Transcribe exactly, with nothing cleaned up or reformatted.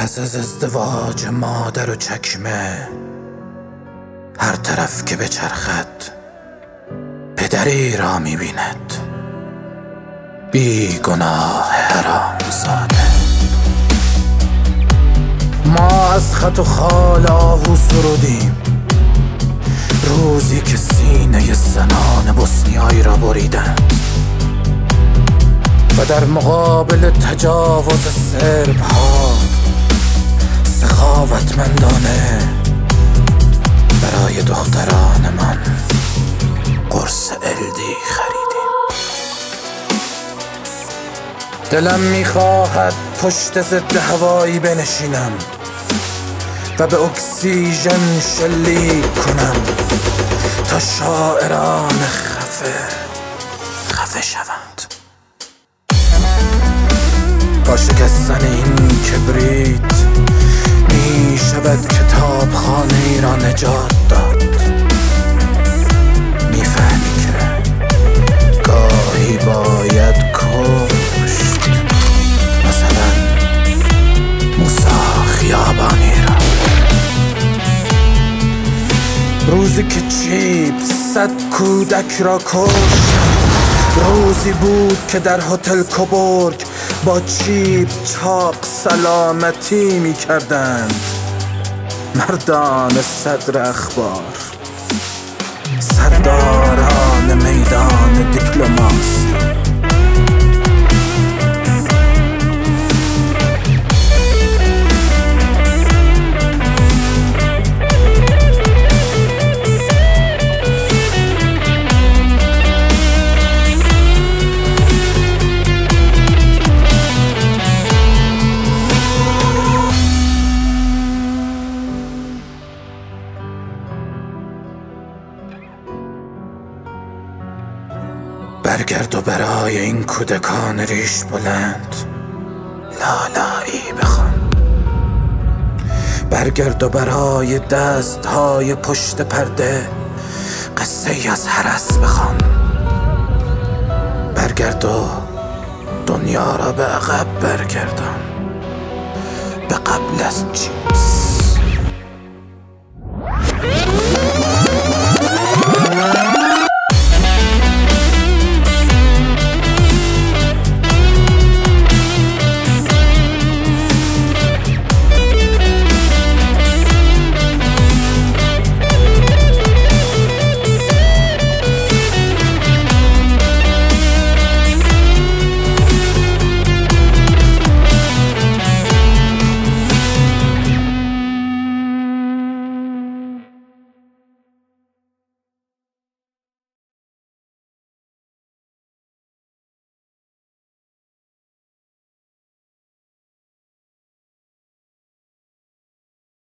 پس از ازدواج مادر و چکمه، هر طرف که بچرخد پدری را می‌بیند، بی گناه حرام زاده. ما از خط و خال آهو سرودیم روزی که سینه زنان بوسنیایی را بریدند و در مقابل تجاوز سرب ها سخاوتمندانه برای دخترانمان قرص الدی خریدیم. دلم میخواهد پشت ضد هوایی بنشینم و به اکسیژن شلیک کنم تا شاعران خفه خفه شوند. با شکستن این کبریت می شود کتابخانه ای را نجات داد. می فهمی که گاهی باید کشت، مثلا موسی خیابانی را. روزی که چیپ صد کودک را کشت، روزی بود که در هتل کوبورگ با چیپ چاق سلامتی می کردند مردان صدر اخبار، سرداران میدان دیپلماسی. برگرد و برای این کودکان ریش بلند لالایی بخوان. برگرد و برای دستهای پشت پرده قصه ای از هرس بخوان. برگرد و دنیا را به عقب برگردان، به قبل از چیپس.